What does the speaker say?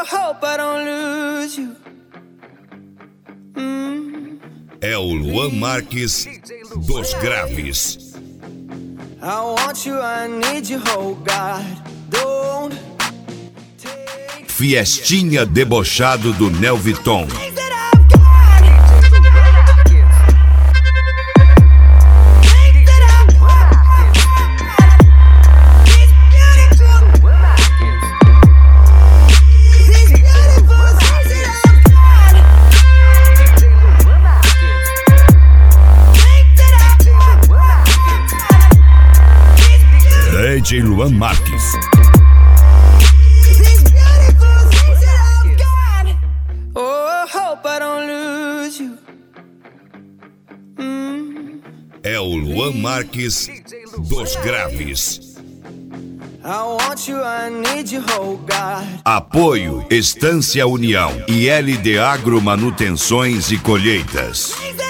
hope I don't lose you. É o Luan Marques dos Graves. I want you, I need you, oh God, don't take Fiestinha debochado do Nel Viton. things that I've got. Things that I've got. These beautiful things that I've got. DJ Luan Marques. These beautiful things that I've got. Oh, I hope I don't lose you. É o Luan Marques dos Graves. I want you, I need you, oh God. Apoio Estância União e LD Agro Manutenções e Colheitas. Things that